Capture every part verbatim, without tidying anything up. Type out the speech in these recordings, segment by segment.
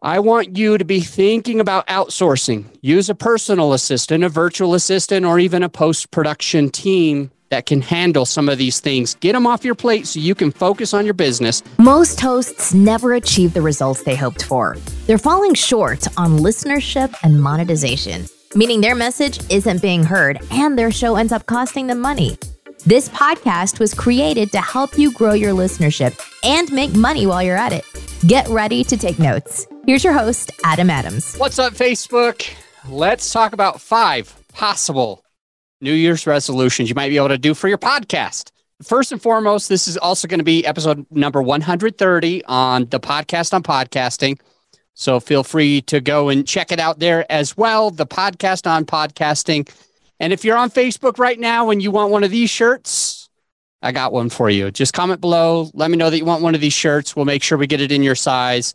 I want you to be thinking about outsourcing. Use a personal assistant, a virtual assistant, or even a post-production team that can handle some of these things. Get them off your plate so you can focus on your business. Most hosts never achieve the results they hoped for. They're falling short on listenership and monetization, meaning their message isn't being heard and their show ends up costing them money. This podcast was created to help you grow your listenership and make money while you're at it. Get ready to take notes. Here's your host, Adam Adams. What's up, Facebook? Let's talk about five possible New Year's resolutions you might be able to do for your podcast. First and foremost, this is also going to be episode number one hundred thirty on the podcast on podcasting. So feel free to go and check it out there as well, the podcast on podcasting. And if you're on Facebook right now and you want one of these shirts, I got one for you. Just comment below. Let me know that you want one of these shirts. We'll make sure we get it in your size.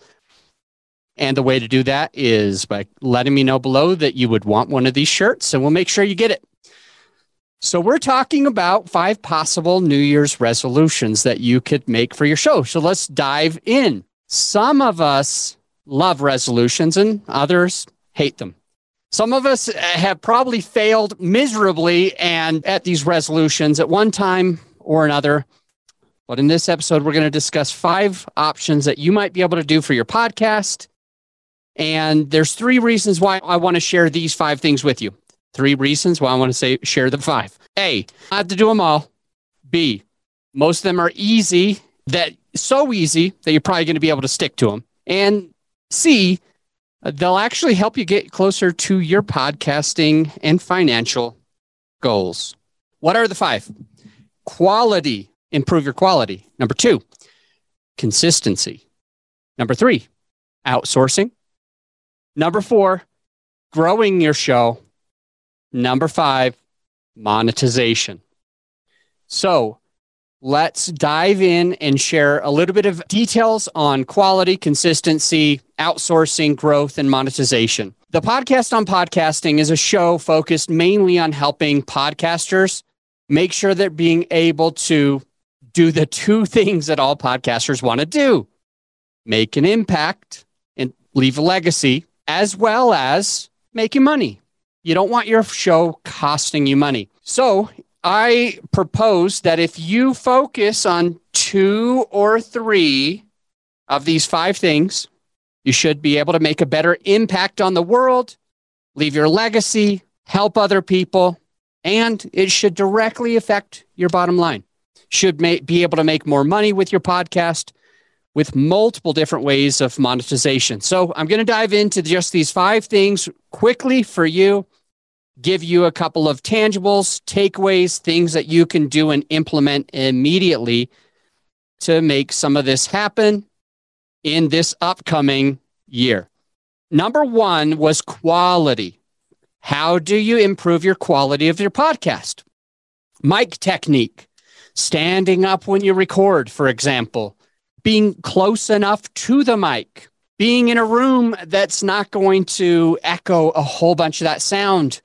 And the way to do that is by letting me know below that you would want one of these shirts, and we'll make sure you get it. So we're talking about five possible New Year's resolutions that you could make for your show. So let's dive in. Some of us love resolutions and others hate them. Some of us have probably failed miserably and at these resolutions at one time or another. But in this episode, we're going to discuss five options that you might be able to do for your podcast. And there's three reasons why I want to share these five things with you. Three reasons why I want to say share the five. A, I have to do them all. B, most of them are easy, that so easy that you're probably going to be able to stick to them. And C, they'll actually help you get closer to your podcasting and financial goals. What are the five? Quality, improve your quality. Number two, consistency. Number three, outsourcing. Number four, growing your show. Number five, monetization. So let's dive in and share a little bit of details on quality, consistency, outsourcing, growth, and monetization. The Podcast on Podcasting is a show focused mainly on helping podcasters make sure they're being able to do the two things that all podcasters want to do: make an impact and leave a legacy, as well as making money. You don't want your show costing you money. So I propose that if you focus on two or three of these five things, you should be able to make a better impact on the world, leave your legacy, help other people, and it should directly affect your bottom line. Should ma- be able to make more money with your podcast with multiple different ways of monetization. So I'm going to dive into just these five things quickly for you, give you a couple of tangibles, takeaways, things that you can do and implement immediately to make some of this happen in this upcoming year. Number one was quality. How do you improve your quality of your podcast? Mic technique, standing up when you record, for example, being close enough to the mic, being in a room that's not going to echo a whole bunch of that sound.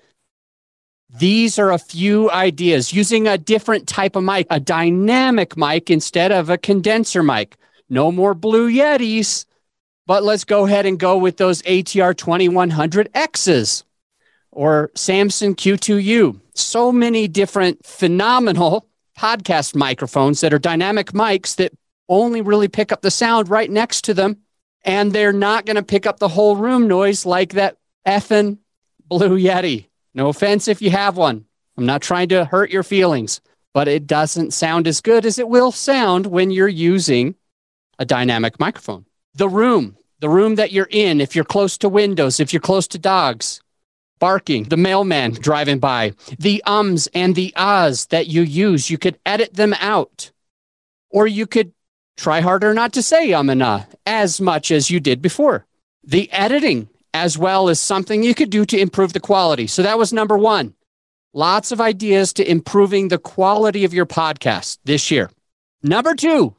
These are a few ideas. Using a different type of mic, a dynamic mic instead of a condenser mic. No more Blue Yetis, but let's go ahead and go with those A T R twenty-one hundred X's or Samson Q two U. So many different phenomenal podcast microphones that are dynamic mics that only really pick up the sound right next to them, and they're not going to pick up the whole room noise like that effing Blue Yeti. No offense if you have one. I'm not trying to hurt your feelings, but it doesn't sound as good as it will sound when you're using a dynamic microphone. The room, the room that you're in, if you're close to windows, if you're close to dogs barking, the mailman driving by, the ums and the ahs that you use, you could edit them out, or you could try harder not to say um and ah as much as you did before. The editing as well is something you could do to improve the quality. So that was number one. Lots of ideas to improving the quality of your podcast this year. Number two,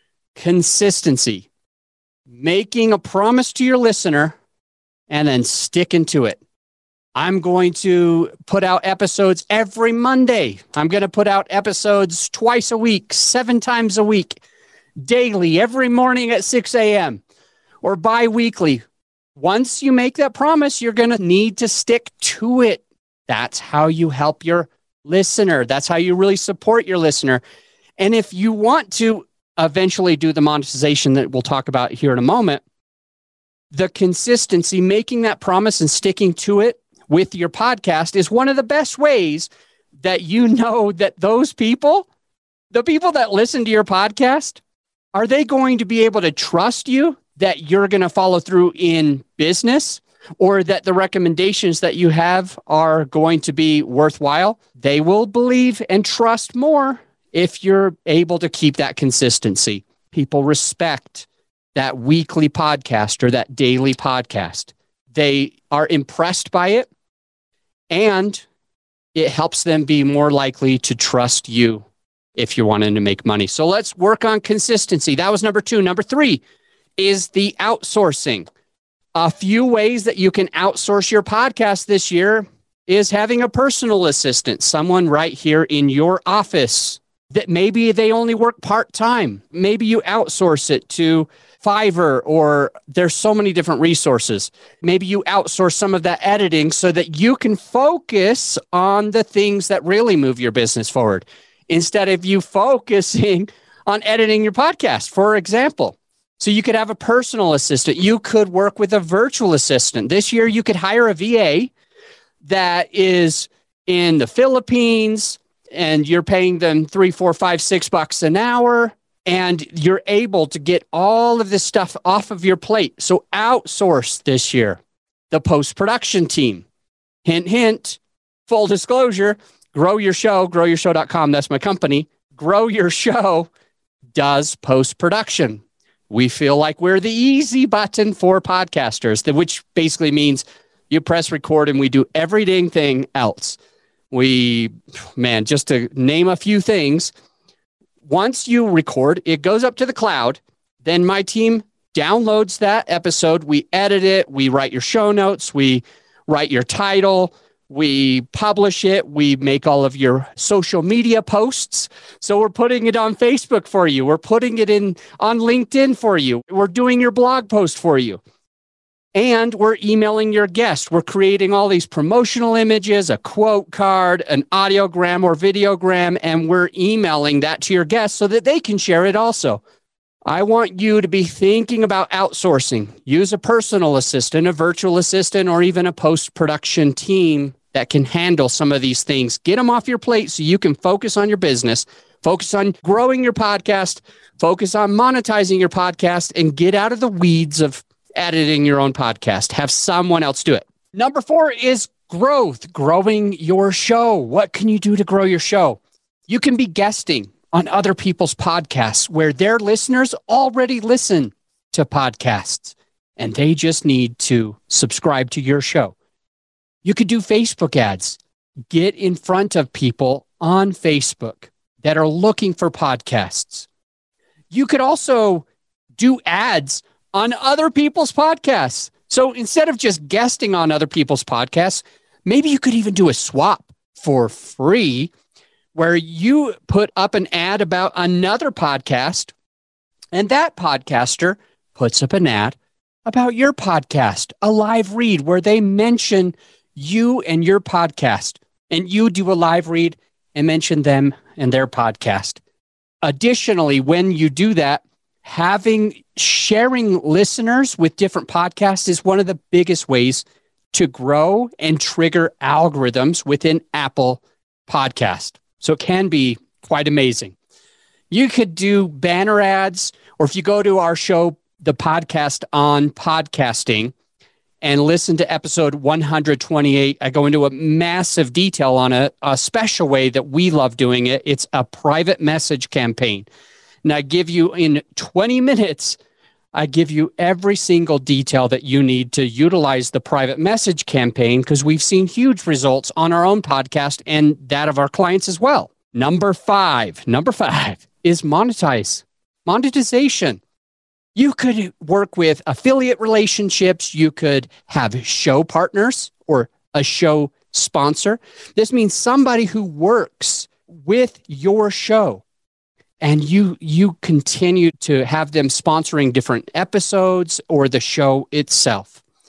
consistency. Making a promise to your listener and then sticking to it. I'm going to put out episodes every Monday. I'm going to put out episodes twice a week, seven times a week, daily, every morning at six a.m. or bi-weekly, Once you make that promise, you're going to need to stick to it. That's how you help your listener. That's how you really support your listener. And if you want to eventually do the monetization that we'll talk about here in a moment, the consistency, making that promise and sticking to it with your podcast is one of the best ways that you know that those people, the people that listen to your podcast, are they going to be able to trust you that you're going to follow through in business, or that the recommendations that you have are going to be worthwhile? They will believe and trust more if you're able to keep that consistency. People respect that weekly podcast or that daily podcast. They are impressed by it, and it helps them be more likely to trust you if you're wanting to make money. So let's work on consistency. That was number two. Number three is the outsourcing. A few ways that you can outsource your podcast this year is having a personal assistant, someone right here in your office that maybe they only work part-time. Maybe you outsource it to Fiverr, or there's so many different resources. Maybe you outsource some of that editing so that you can focus on the things that really move your business forward, instead of you focusing on editing your podcast, for example. So you could have a personal assistant. You could work with a virtual assistant. This year, you could hire a V A that is in the Philippines, and you're paying them three, four, five, six bucks an hour, and you're able to get all of this stuff off of your plate. So outsource this year. The post-production team. Hint, hint, full disclosure, Grow Your Show, grow your show dot com, that's my company. Grow Your Show does post-production. We feel like we're the easy button for podcasters, which basically means you press record and we do every dang thing else. We, man, just to name a few things, once you record, it goes up to the cloud. Then my team downloads that episode. We edit it. We write your show notes. We write your title. We publish it. We make all of your social media posts. So we're putting it on Facebook for you. We're putting it in on LinkedIn for you. We're doing your blog post for you. And we're emailing your guest. We're creating all these promotional images, a quote card, an audiogram or videogram, and we're emailing that to your guests so that they can share it also. I want you to be thinking about outsourcing. Use a personal assistant, a virtual assistant, or even a post-production team that can handle some of these things. Get them off your plate so you can focus on your business, focus on growing your podcast, focus on monetizing your podcast, and get out of the weeds of editing your own podcast. Have someone else do it. Number four is growth, growing your show. What can you do to grow your show? You can be guesting on other people's podcasts where their listeners already listen to podcasts and they just need to subscribe to your show. You could do Facebook ads. Get in front of people on Facebook that are looking for podcasts. You could also do ads on other people's podcasts. So instead of just guesting on other people's podcasts, maybe you could even do a swap for free where you put up an ad about another podcast and that podcaster puts up an ad about your podcast, a live read where they mention you and your podcast, and you do a live read and mention them and their podcast. Additionally, when you do that, having sharing listeners with different podcasts is one of the biggest ways to grow and trigger algorithms within Apple Podcast. So it can be quite amazing. You could do banner ads, or if you go to our show, the podcast on podcasting, and listen to episode one hundred twenty-eight, I go into a massive detail on a, a special way that we love doing it. It's a private message campaign. And I give you in twenty minutes, I give you every single detail that you need to utilize the private message campaign, because we've seen huge results on our own podcast and that of our clients as well. Number five, number five is monetize, monetization. You could work with affiliate relationships. You could have show partners or a show sponsor. This means somebody who works with your show, and you you continue to have them sponsoring different episodes or the show itself.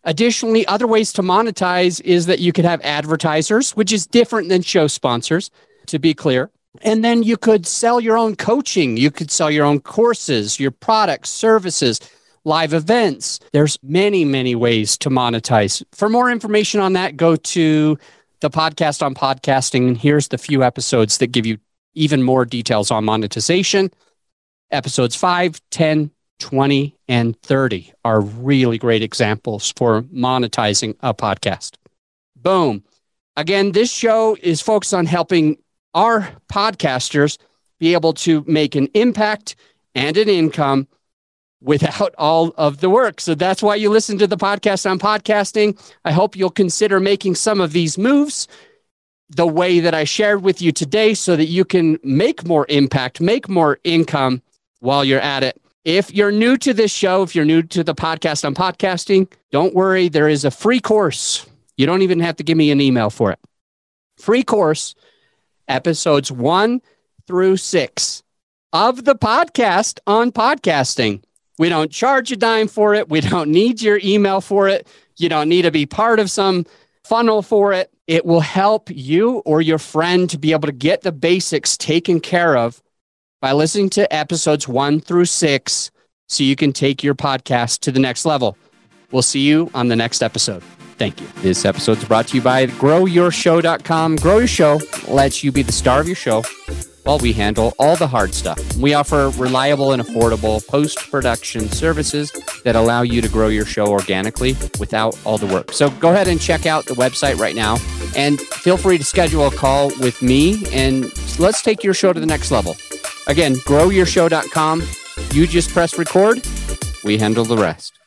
Additionally, other ways to monetize is that you could have advertisers, which is different than show sponsors, to be clear. And then you could sell your own coaching. You could sell your own courses, your products, services, live events. There's many, many ways to monetize. For more information on that, go to the podcast on podcasting. And here's the few episodes that give you even more details on monetization. Episodes five, ten, twenty, and thirty are really great examples for monetizing a podcast. Boom. Again, this show is focused on helping our podcasters be able to make an impact and an income without all of the work. So that's why you listen to the podcast on podcasting. I hope you'll consider making some of these moves the way that I shared with you today so that you can make more impact, make more income while you're at it. If you're new to this show, if you're new to the podcast on podcasting, don't worry. There is a free course. You don't even have to give me an email for it. Free course, episodes one through six of the podcast on podcasting. We don't charge a dime for it. We don't need your email for it. You don't need to be part of some funnel for it. It will help you or your friend to be able to get the basics taken care of by listening to episodes one through six so you can take your podcast to the next level. We'll see you on the next episode. Thank you. This episode is brought to you by grow your show dot com. Grow Your Show lets you be the star of your show while we handle all the hard stuff. We offer reliable and affordable post-production services that allow you to grow your show organically without all the work. So go ahead and check out the website right now and feel free to schedule a call with me and let's take your show to the next level. Again, grow your show dot com. You just press record. We handle the rest.